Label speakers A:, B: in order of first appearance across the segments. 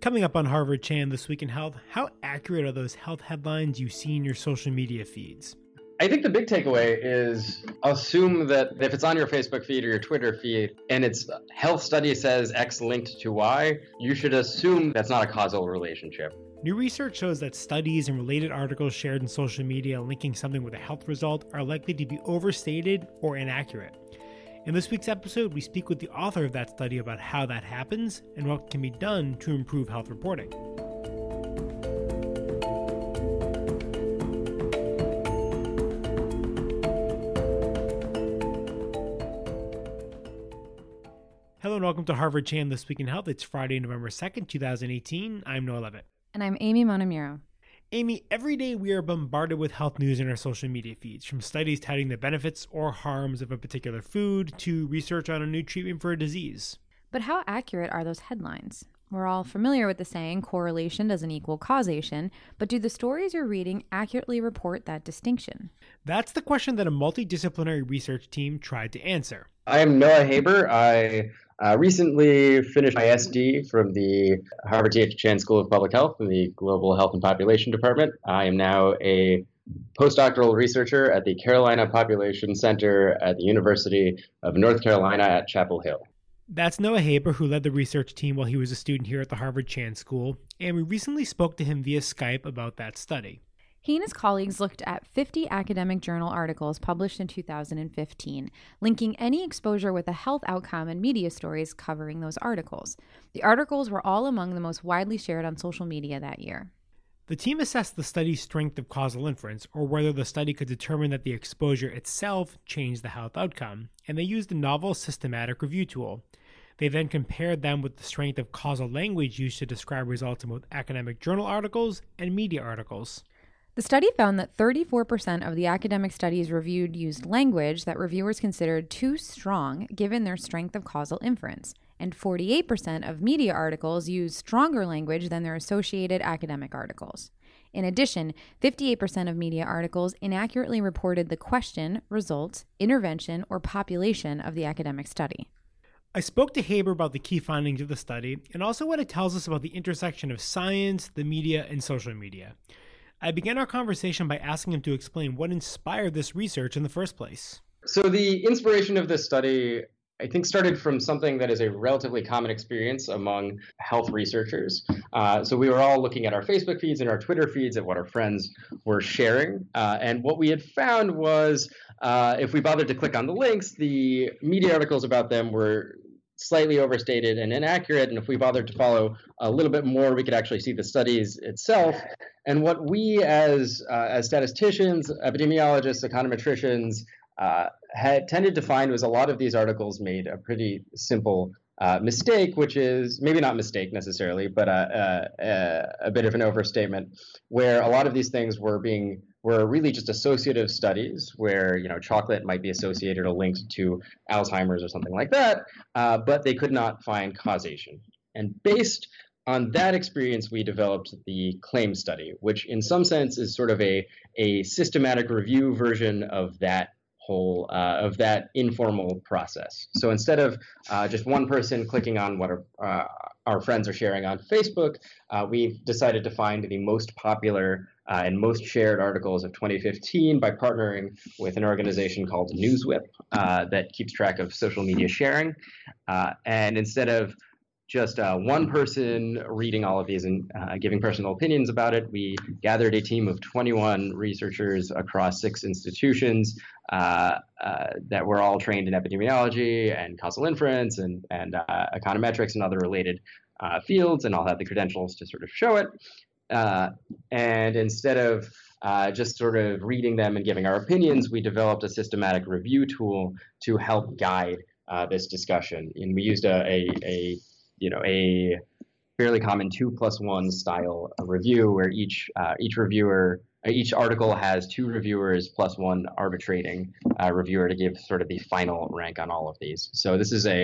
A: Coming up on Harvard Chan This Week in Health, how accurate are those health headlines you see in your social media feeds?
B: I think the big takeaway is assume that if it's on your Facebook feed or your Twitter feed and it's health study says X linked to Y, you should assume that's not a causal relationship.
A: New research shows that studies and related articles shared in social media linking something with a health result are likely to be overstated or inaccurate. In this week's episode, we speak with the author of that study about how that happens and what can be done to improve health reporting. Hello and welcome to Harvard Chan This Week in Health. It's Friday, November 2nd, 2018. I'm Noah Levitt.
C: And I'm Amy Montemuro.
A: Amy, every day we are bombarded with health news in our social media feeds, from studies touting the benefits or harms of a particular food to research on a new treatment for a disease.
C: But how accurate are those headlines? We're all familiar with the saying, correlation doesn't equal causation, but do the stories you're reading accurately report that distinction?
A: That's the question that a multidisciplinary research team tried to answer.
B: I am Noah Haber. I recently finished my SD from the Harvard T.H. Chan School of Public Health in the Global Health and Population Department. I am now a postdoctoral researcher at the Carolina Population Center at the University of North Carolina at Chapel Hill.
A: That's Noah Haber, who led the research team while he was a student here at the Harvard Chan School, and we recently spoke to him via Skype about that study.
C: He and his colleagues looked at 50 academic journal articles published in 2015, linking any exposure with a health outcome and media stories covering those articles. The articles were all among the most widely shared on social media that year.
A: The team assessed the study's strength of causal inference, or whether the study could determine that the exposure itself changed the health outcome, and they used a novel systematic review tool. They then compared them with the strength of causal language used to describe results in both academic journal articles and media articles.
C: The study found that 34% of the academic studies reviewed used language that reviewers considered too strong given their strength of causal inference, and 48% of media articles used stronger language than their associated academic articles. In addition, 58% of media articles inaccurately reported the question, result, intervention, or population of the academic study.
A: I spoke to Haber about the key findings of the study and also what it tells us about the intersection of science, the media, and social media. I began our conversation by asking him to explain what inspired this research in the first place.
B: So the inspiration of this study, I think, started from something that is a relatively common experience among health researchers. So we were all looking at our Facebook feeds and our Twitter feeds at what our friends were sharing. And what we had found was if we bothered to click on the links, the media articles about them were slightly overstated and inaccurate, and if we bothered to follow a little bit more, we could actually see the studies itself. And what we as statisticians, epidemiologists, econometricians had tended to find was a lot of these articles made a pretty simple mistake, which is maybe not mistake necessarily, but a bit of an overstatement, where a lot of these things were really just associative studies where, chocolate might be associated or linked to Alzheimer's or something like that, but they could not find causation. And based on that experience, we developed the CLAIM study, which in some sense is sort of a systematic review version of that whole of that informal process. So instead of just one person clicking on what our friends are sharing on Facebook, we've decided to find the most popular and most shared articles of 2015 by partnering with an organization called NewsWhip that keeps track of social media sharing. And instead of just one person reading all of these and giving personal opinions about it, we gathered a team of 21 researchers across 6 institutions that were all trained in epidemiology and causal inference and econometrics and other related fields, and all had the credentials to sort of show it. And instead of just sort of reading them and giving our opinions, we developed a systematic review tool to help guide this discussion. And we used a fairly common 2+1 style of review, where each article has 2 reviewers plus 1 arbitrating reviewer to give sort of the final rank on all of these. So this is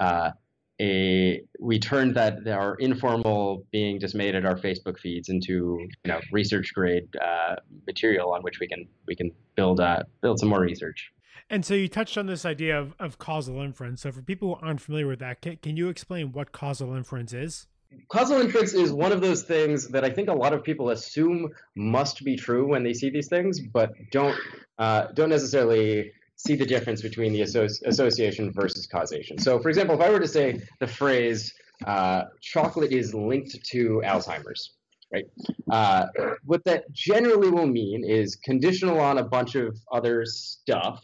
B: we turned that our informal being just made at our Facebook feeds into research grade material on which we can build some more research.
A: And so you touched on this idea of causal inference. So for people who aren't familiar with that, can you explain what causal inference is?
B: causal inference is one of those things that I think a lot of people assume must be true when they see these things, but don't necessarily see the difference between the association versus causation. So, for example, if I were to say the phrase "chocolate is linked to Alzheimer's," right? What that generally will mean is conditional on a bunch of other stuff.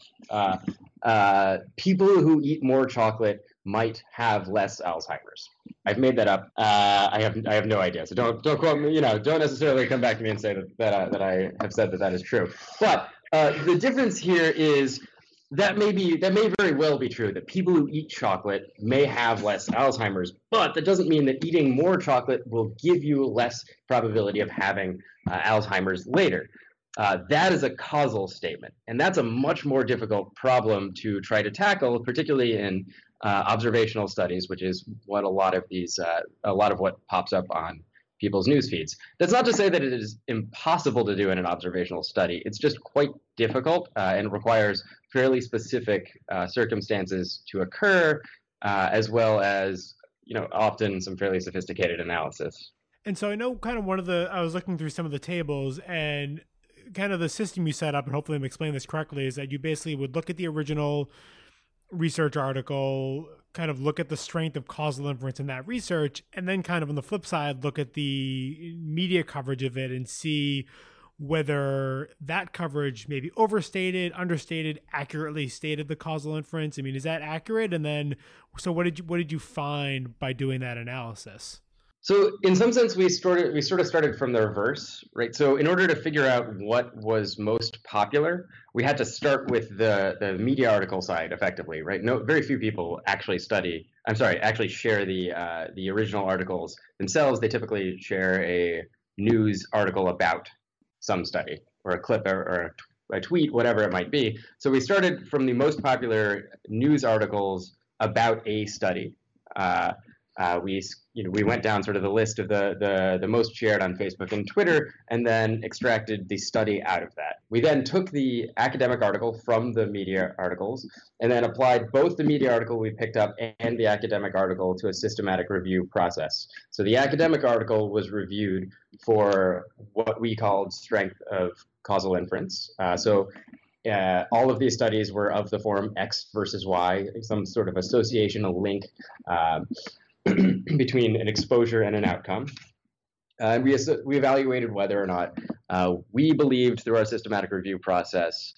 B: People who eat more chocolate might have less Alzheimer's. I've made that up. I have no idea. So don't quote me. Don't necessarily come back to me and say that I have said that is true. But the difference here is that may very well be true, that people who eat chocolate may have less Alzheimer's, but that doesn't mean that eating more chocolate will give you less probability of having Alzheimer's later. That is a causal statement, and that's a much more difficult problem to try to tackle, particularly in observational studies, which is what a lot of what pops up on people's news feeds. That's not to say that it is impossible to do in an observational study. It's just quite difficult and requires fairly specific circumstances to occur, as well as often some fairly sophisticated analysis.
A: And so I know kind of I was looking through some of the tables, and kind of the system you set up, and hopefully I'm explaining this correctly, is that you basically would look at the original research article, kind of look at the strength of causal inference in that research, and then kind of on the flip side, look at the media coverage of it and see whether that coverage maybe overstated, understated, accurately stated the causal inference. I mean, is that accurate? And then, so what did you find by doing that analysis?
B: So in some sense, we sort of started from the reverse, right? So in order to figure out what was most popular, we had to start with the media article side effectively, right? Very few people actually share the original articles themselves. They typically share a news article about some study or a clip or a tweet, whatever it might be. So we started from the most popular news articles about a study. We went down sort of the list of the most shared on Facebook and Twitter, and then extracted the study out of that. We then took the academic article from the media articles, and then applied both the media article we picked up and the academic article to a systematic review process. So the academic article was reviewed for what we called strength of causal inference. All of these studies were of the form X versus Y, some sort of association, a link between an exposure and an outcome. And we evaluated whether or not we believed through our systematic review process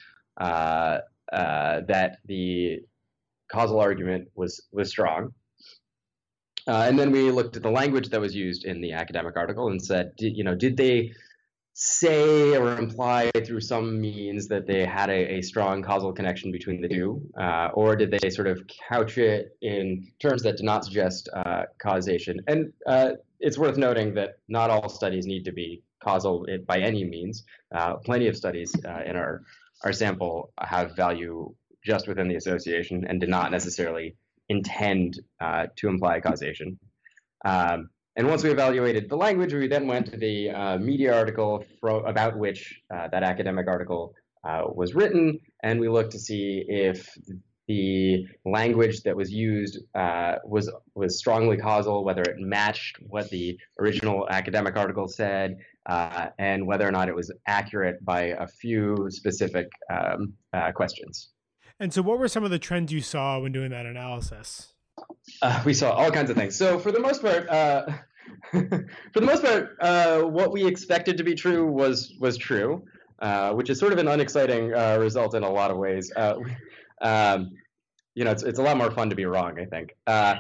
B: that the causal argument was strong. And then we looked at the language that was used in the academic article and said, did they say or imply through some means that they had a strong causal connection between the two, or did they sort of couch it in terms that did not suggest causation? And it's worth noting that not all studies need to be causal by any means. Plenty of studies in our sample have value just within the association and did not necessarily intend to imply causation. And once we evaluated the language, we then went to the media article about which that academic article was written, and we looked to see if the language that was used was strongly causal, whether it matched what the original academic article said, and whether or not it was accurate by a few specific questions.
A: And so what were some of the trends you saw when doing that analysis?
B: We saw all kinds of things. So for the most part, what we expected to be true was true, which is sort of an unexciting result in a lot of ways. It's a lot more fun to be wrong, I think.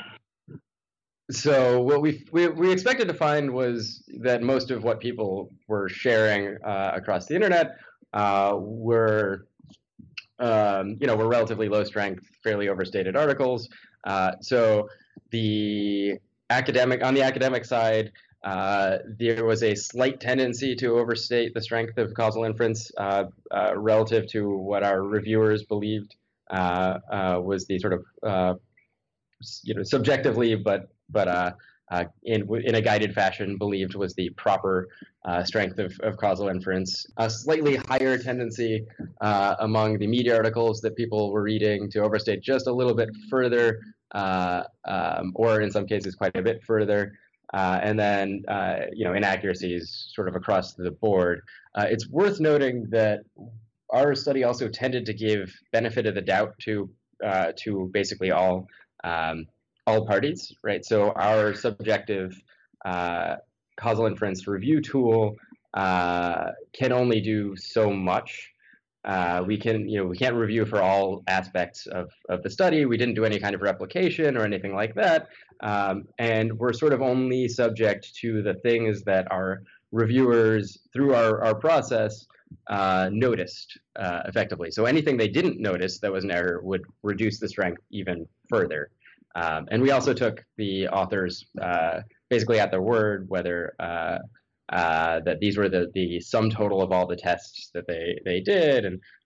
B: So what we expected to find was that most of what people were sharing across the internet were relatively low strength, fairly overstated articles. So on the academic side, there was a slight tendency to overstate the strength of causal inference relative to what our reviewers believed was the sort of subjectively, but in a guided fashion, believed was the proper strength of causal inference. A slightly higher tendency among the media articles that people were reading to overstate just a little bit further, or in some cases quite a bit further. and then inaccuracies sort of across the board. It's worth noting that our study also tended to give benefit of the doubt to basically all parties, right? So our subjective causal inference review tool can only do so much. We can't review for all aspects of the study. We didn't do any kind of replication or anything like that, and we're sort of only subject to the things that our reviewers through our process noticed effectively. So anything they didn't notice that was an error would reduce the strength even further. And we also took the authors basically at their word, whether that these were the sum total of all the tests that they did,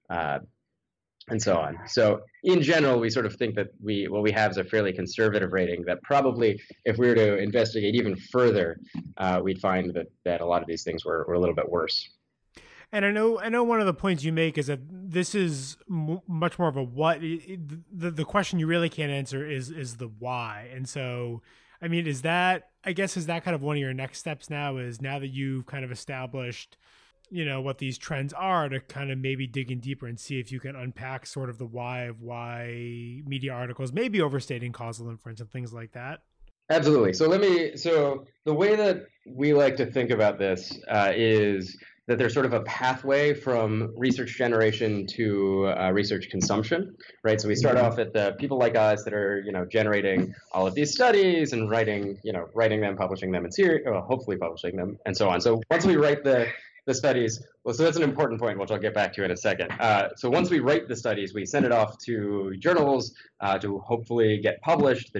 B: and so on. So in general, we sort of think that what we have is a fairly conservative rating that probably, if we were to investigate even further, we'd find that a lot of these things were a little bit worse.
A: And I know one of the points you make is that this is much more of a what. The question you really can't answer is the why. And so, I mean, is that kind of one of your next steps now, is now that you've kind of established, what these trends are, to kind of maybe dig in deeper and see if you can unpack sort of the why of why media articles may be overstating causal inference and things like that?
B: Absolutely. So the way that we like to think about this is that there's sort of a pathway from research generation to research consumption, right? So we start off at the people like us that are, generating all of these studies and writing them, publishing them in series, or hopefully publishing them, and so on. So once we write the studies, well, so that's an important point, which I'll get back to in a second. So once we write the studies, we send it off to journals to hopefully get published.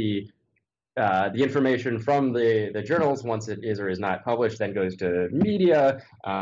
B: The information from the journals, once it is or is not published, then goes to media,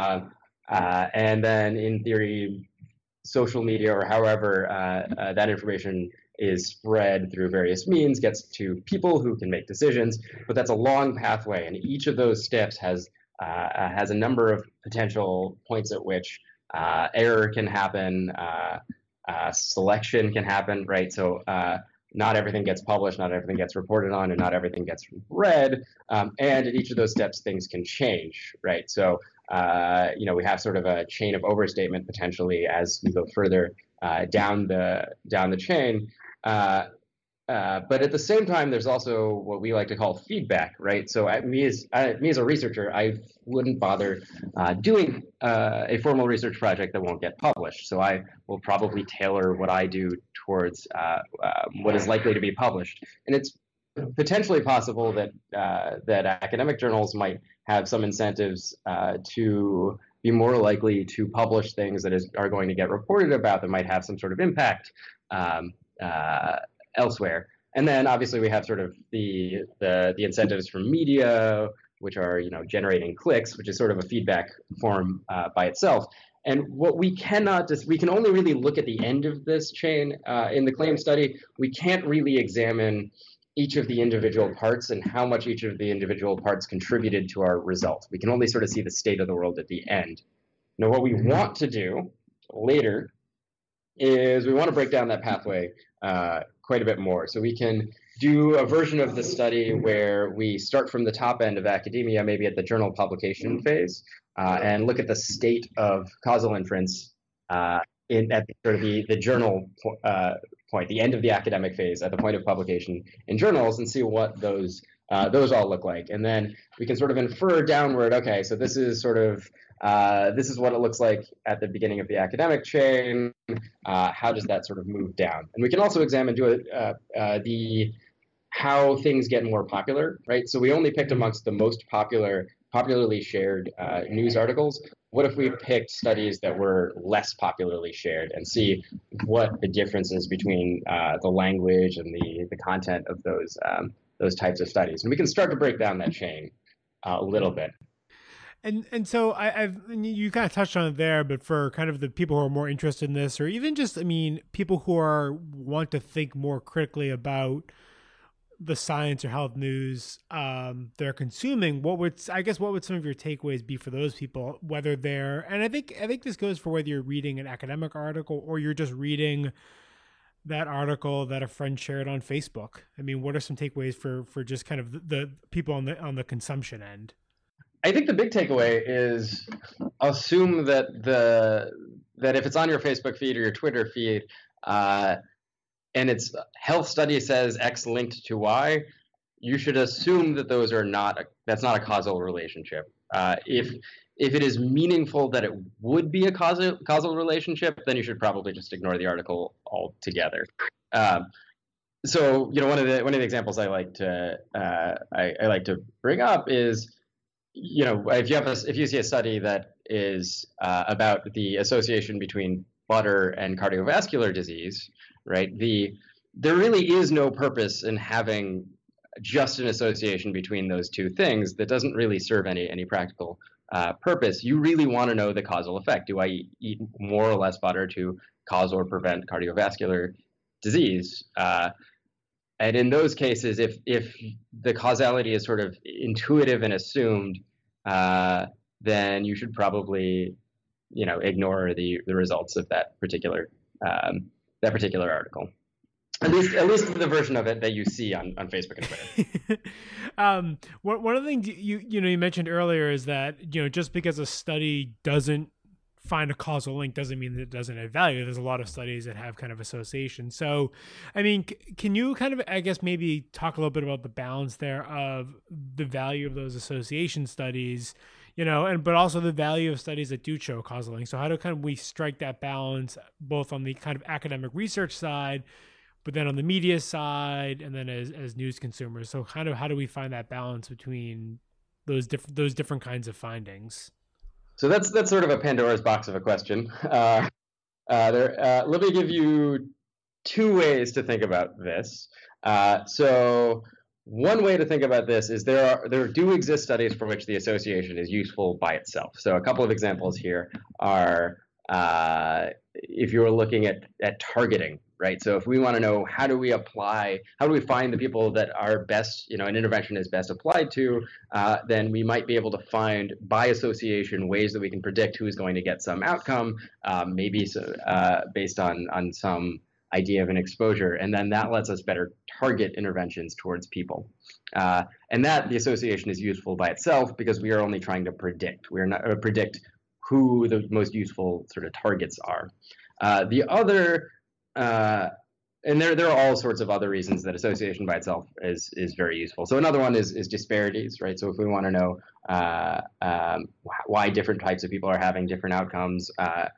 B: and then in theory, social media or however that information is spread through various means, gets to people who can make decisions. But that's a long pathway, and each of those steps has a number of potential points at which error can happen, selection can happen, right? So not everything gets published, not everything gets reported on, and not everything gets read. And at each of those steps, things can change, right? So, we have sort of a chain of overstatement potentially as we go further down the chain. But at the same time, there's also what we like to call feedback, right? So me as a researcher, I wouldn't bother doing a formal research project that won't get published. So I will probably tailor what I do towards what is likely to be published. And it's potentially possible that academic journals might have some incentives to be more likely to publish things that are going to get reported about, that might have some sort of impact elsewhere. And then obviously we have sort of the incentives from media, which are generating clicks, which is sort of a feedback form by itself. And what we can only really look at the end of this chain in the claim study. We can't really examine each of the individual parts and how much each of the individual parts contributed to our result. We can only sort of see the state of the world at the end. Now, what we want to do later is we want to break down that pathway quite a bit more. So we can do a version of the study where we start from the top end of academia, maybe at the journal publication phase, and look at the state of causal inference at sort of the journal point, the end of the academic phase, at the point of publication in journals, and see what those all look like. And then we can sort of infer downward, okay, so this is sort of this is what it looks like at the beginning of the academic chain. How does that sort of move down? And we can also examine how things get more popular, right? So we only picked amongst the most popularly shared news articles. What if we picked studies that were less popularly shared and see what the differences between the language and the content of those types of studies? And we can start to break down that chain a little bit.
A: And so you kind of touched on it there, but for kind of the people who are more interested in this, or even just, people who want to think more critically about the science or health news they're consuming, what would some of your takeaways be for those people, whether they're, and I think this goes for whether you're reading an academic article or you're just reading that article that a friend shared on Facebook? I mean, what are some takeaways for just kind of the people on the consumption end?
B: I think the big takeaway is assume that if it's on your Facebook feed or your Twitter feed, and it's health study says X linked to Y, you should assume that that's not a causal relationship. If it is meaningful that it would be a causal relationship, then you should probably just ignore the article altogether. So one of the examples I like to bring up is, if you see a study that is about the association between butter and cardiovascular disease, right? There really is no purpose in having just an association between those two things that doesn't really serve any practical purpose. You really want to know the causal effect. Do I eat more or less butter to cause or prevent cardiovascular disease? And in those cases, if the causality is sort of intuitive and assumed, then you should probably, ignore the results of that particular article. At least the version of it that you see on Facebook and
A: Twitter. One of the things you mentioned earlier is that just because a study doesn't find a causal link doesn't mean that it doesn't have value. There's a lot of studies that have kind of association. So, I mean, can you kind of, I guess, maybe talk a little bit about the balance there of the value of those association studies, but also the value of studies that do show causal link. So how do kind of we strike that balance both on the kind of academic research side, but then on the media side, and then as news consumers? So how do we find that balance between those different kinds of findings?
B: So that's sort of a Pandora's box of a question. Let me give you two ways to think about this. So one way to think about this is there do exist studies for which the association is useful by itself. So a couple of examples here are if you were looking at targeting, right? So if we want to know how do we find the people that are best, an intervention is best applied to, then we might be able to find by association ways that we can predict who's going to get some outcome, maybe based on some idea of an exposure, and then that lets us better target interventions towards people. And that the association is useful by itself because we are only trying to predict. We are not predict who the most useful sort of targets are. The other and there are all sorts of other reasons that association by itself is very useful. So another one is disparities, right? So if we want to know why different types of people are having different outcomes,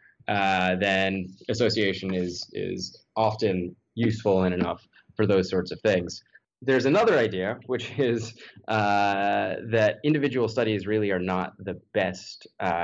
B: then association is often useful and enough for those sorts of things. There's another idea, which is that individual studies really are not the best,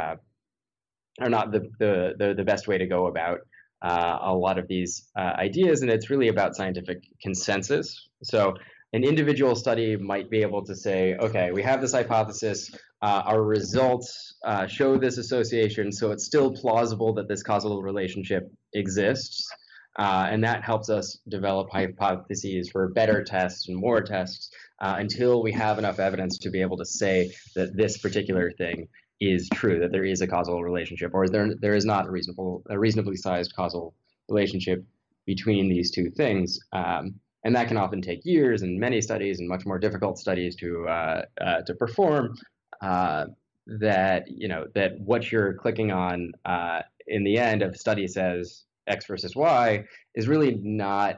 B: the best way to go about a lot of these ideas, and it's really about scientific consensus. So an individual study might be able to say, okay, we have this hypothesis, our results show this association, so it's still plausible that this causal relationship exists, and that helps us develop hypotheses for better tests and more tests until we have enough evidence to be able to say that this particular thing is true, that there is a causal relationship, or there is not a reasonably sized causal relationship between these two things. And that can often take years and many studies and much more difficult studies to perform. That what you're clicking on in the end of study says X versus Y is really not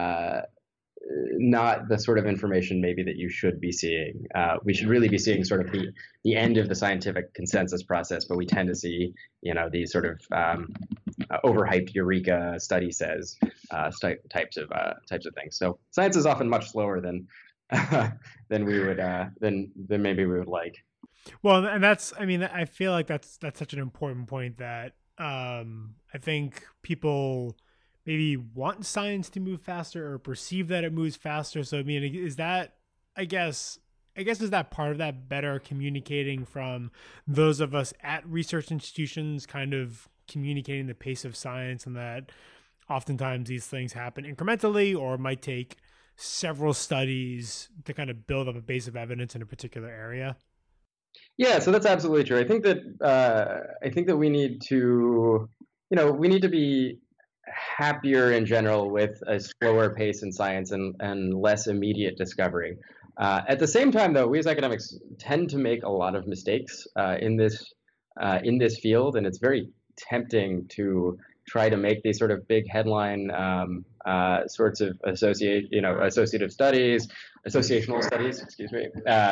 B: the sort of information maybe that you should be seeing. We should really be seeing sort of the end of the scientific consensus process, but we tend to see these sort of overhyped eureka study says types of things. So science is often much slower than we would than maybe we would like.
A: Well, and I feel like that's such an important point that I think people maybe want science to move faster or perceive that it moves faster. So, I mean, is that, I guess, is that part of that better communicating from those of us at research institutions, kind of communicating the pace of science, and that oftentimes these things happen incrementally or might take several studies to kind of build up a base of evidence in a particular area?
B: Yeah, so that's absolutely true. I think that we need to, we need to be happier in general with a slower pace in science and less immediate discovery. At the same time, though, we as academics tend to make a lot of mistakes in this field, and it's very tempting to try to make these sort of big headline sorts of associative studies, associational studies, excuse me.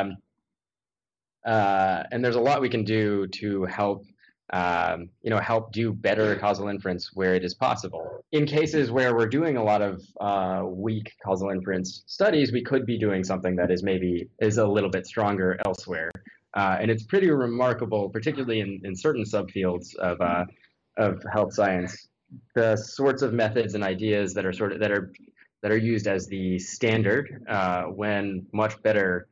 B: And there's a lot we can do to help help do better causal inference where it is possible. In cases where we're doing a lot of weak causal inference studies, we could be doing something that is a little bit stronger elsewhere. And it's pretty remarkable, particularly in certain subfields of health science, the sorts of methods and ideas that are used as the standard when much better,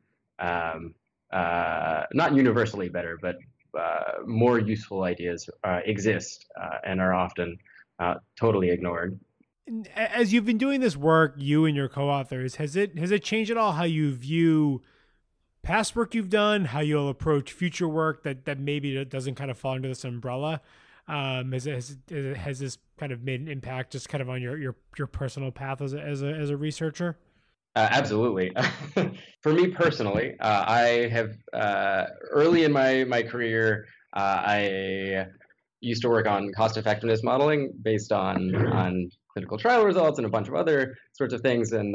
B: not universally better, but more useful ideas exist and are often totally ignored.
A: As you've been doing this work, you and your co-authors, has it changed at all how you view past work you've done, how you'll approach future work that maybe doesn't kind of fall under this umbrella? Has this kind of made an impact just kind of on your personal path as a researcher?
B: Absolutely. For me personally, I have early in my career, I used to work on cost effectiveness modeling based on clinical trial results and a bunch of other sorts of things. And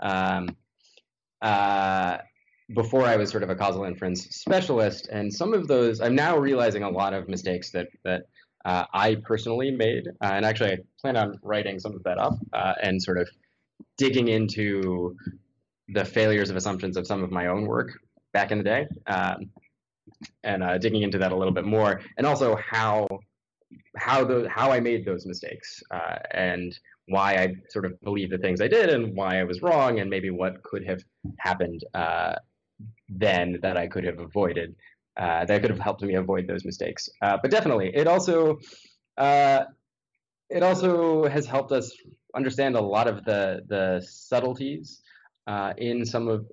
B: before I was sort of a causal inference specialist, and some of those, I'm now realizing a lot of mistakes that I personally made. And actually, I plan on writing some of that up and sort of digging into the failures of assumptions of some of my own work back in the day, and digging into that a little bit more, and also how I made those mistakes, and why I sort of believe the things I did, and why I was wrong, and maybe what could have happened then that I could have avoided, that could have helped me avoid those mistakes. But definitely, it also has helped us understand a lot of the subtleties in some of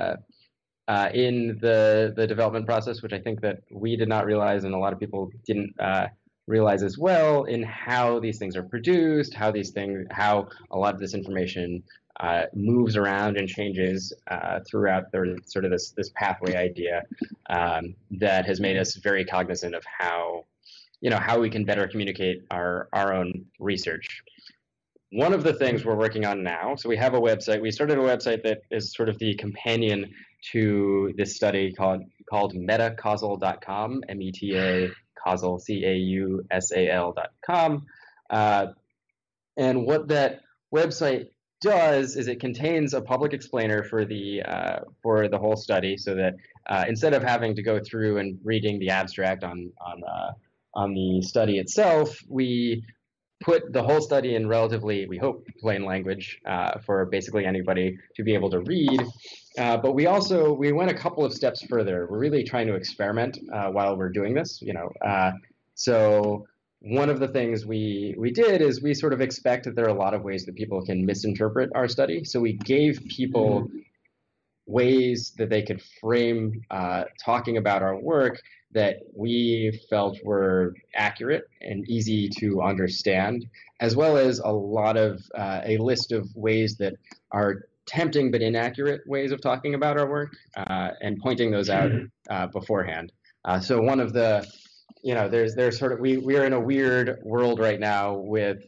B: in the development process, which I think that we did not realize, and a lot of people didn't realize as well, in how these things are produced, how a lot of this information moves around and changes throughout the sort of this pathway idea that has made us very cognizant of how we can better communicate our own research. One of the things we're working on now, so we have a website. We started a website that is sort of the companion to this study called metacausal.com, M-E-T-A causal, causal.com. And what that website does is it contains a public explainer for the whole study, so that instead of having to go through and reading the abstract on the study itself, we put the whole study in relatively, we hope, plain language for basically anybody to be able to read. But we went a couple of steps further. We're really trying to experiment while we're doing this, So one of the things we did is we sort of expect that there are a lot of ways that people can misinterpret our study. So we gave people ways that they could frame talking about our work that we felt were accurate and easy to understand, as well as a list of ways that are tempting but inaccurate ways of talking about our work, and pointing those out beforehand. So one of the, there's sort of, we are in a weird world right now with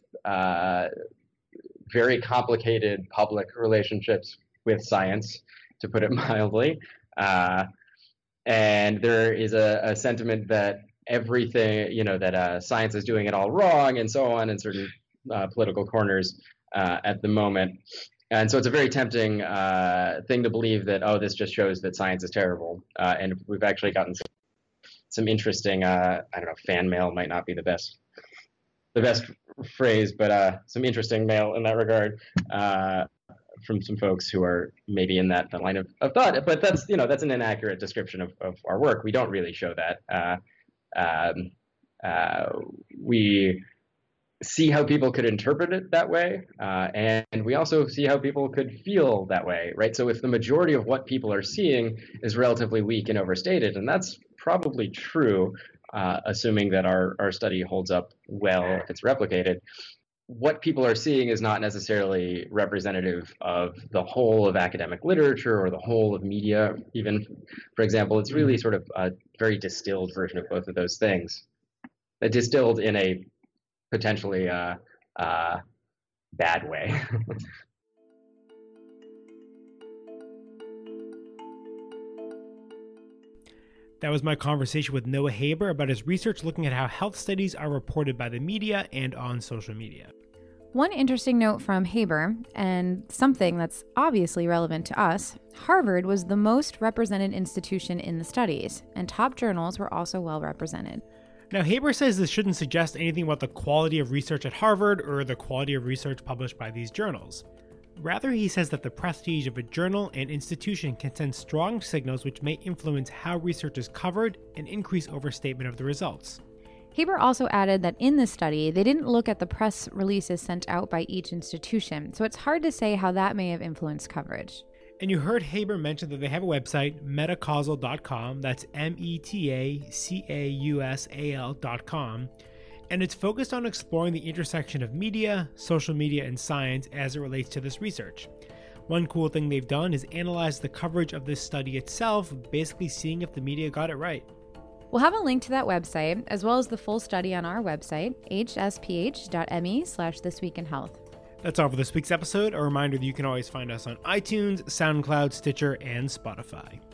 B: very complicated public relationships with science, to put it mildly. And there is a sentiment that everything, that science is doing it all wrong, and so on in certain political corners at the moment. And so it's a very tempting thing to believe that, oh, this just shows that science is terrible. And we've actually gotten some interesting, fan mail might not be the best phrase, but some interesting mail in that regard. From some folks who are maybe in that line of thought, but that's an inaccurate description of our work. We don't really show that. We see how people could interpret it that way, and we also see how people could feel that way, right? So if the majority of what people are seeing is relatively weak and overstated, and that's probably true, assuming that our study holds up well if it's replicated, what people are seeing is not necessarily representative of the whole of academic literature or the whole of media, even, for example. It's really sort of a very distilled version of both of those things. Distilled in a potentially bad way.
A: That was my conversation with Noah Haber about his research looking at how health studies are reported by the media and on social media.
C: One interesting note from Haber, and something that's obviously relevant to us, Harvard was the most represented institution in the studies, and top journals were also well represented.
A: Now, Haber says this shouldn't suggest anything about the quality of research at Harvard or the quality of research published by these journals. Rather, he says that the prestige of a journal and institution can send strong signals which may influence how research is covered and increase overstatement of the results.
C: Haber also added that in this study, they didn't look at the press releases sent out by each institution, so it's hard to say how that may have influenced coverage.
A: And you heard Haber mention that they have a website, metacausal.com, that's metacausal.com, and it's focused on exploring the intersection of media, social media, and science as it relates to this research. One cool thing they've done is analyze the coverage of this study itself, basically seeing if the media got it right.
C: We'll have a link to that website, as well as the full study on our website, hsph.me/thisweekinhealth.
A: That's all for this week's episode. A reminder that you can always find us on iTunes, SoundCloud, Stitcher, and Spotify.